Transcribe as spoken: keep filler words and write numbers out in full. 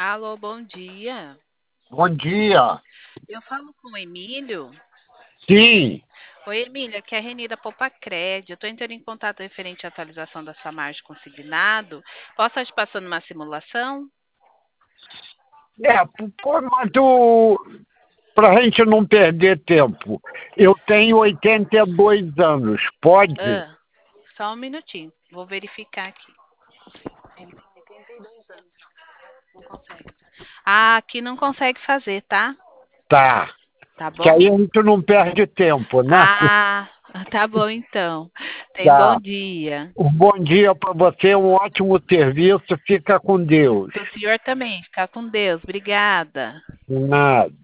Alô, bom dia. Bom dia. Eu falo com o Emílio. Sim, Oi, Emílio, aqui é a Reni da Popacred. Eu estou entrando em contato referente à atualização da sua margem consignado. Posso estar te passando uma simulação? é, pô, mas tu, pra gente não perder tempo, eu tenho oitenta e dois anos, pode? Ah, só um minutinho. Vou verificar aqui. Ele tem oitenta e dois anos. Não consegue. Ah, aqui não consegue fazer, tá? Tá. Tá Que aí bom? a gente não perde tempo, né? Ah, tá bom então. Tem bom Tá. dia. Um bom dia para você, um ótimo serviço, fica com Deus. Para o senhor também. Ficar com Deus. Obrigada. Nada.